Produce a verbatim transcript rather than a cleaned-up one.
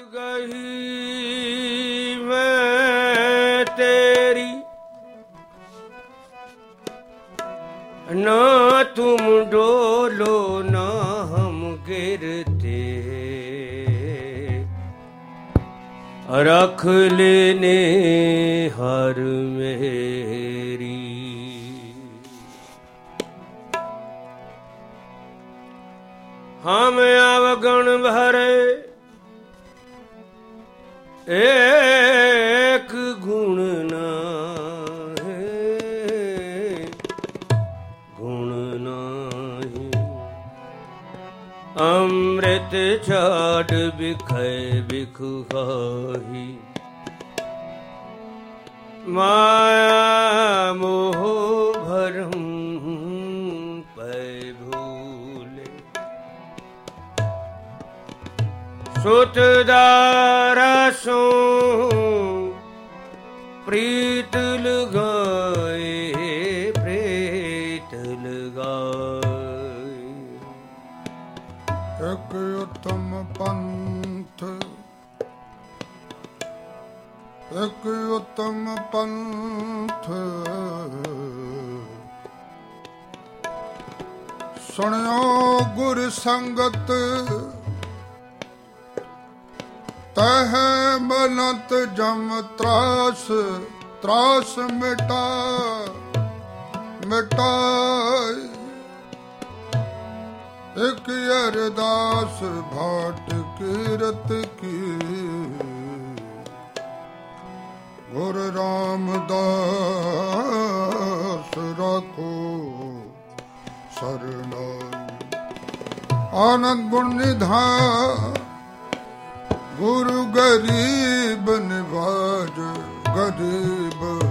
गही मैं तेरी, ना तुम डोलो ना हम गिरते, रख लेने हर मेरी। हम अवगण भरे एक गुण नाहीं, गुण नाहीं। अमृत छाड़ बिखै बिखु खाही, माया मोह भरम पै भूले। सुत दारसों प्रीत लगाए, प्रीत लगाए। एक उत्तम पंथ, एक उत्तम पंथ, सुनियो गुर संगत, तह बनत जम त्रास, त्रास मिटा मिटाई। एक अरदास भाट कीरत की, गुर रामदास राखो सरनाई। आनंद गुण निधान गुरु गरीब निवाज, गरीब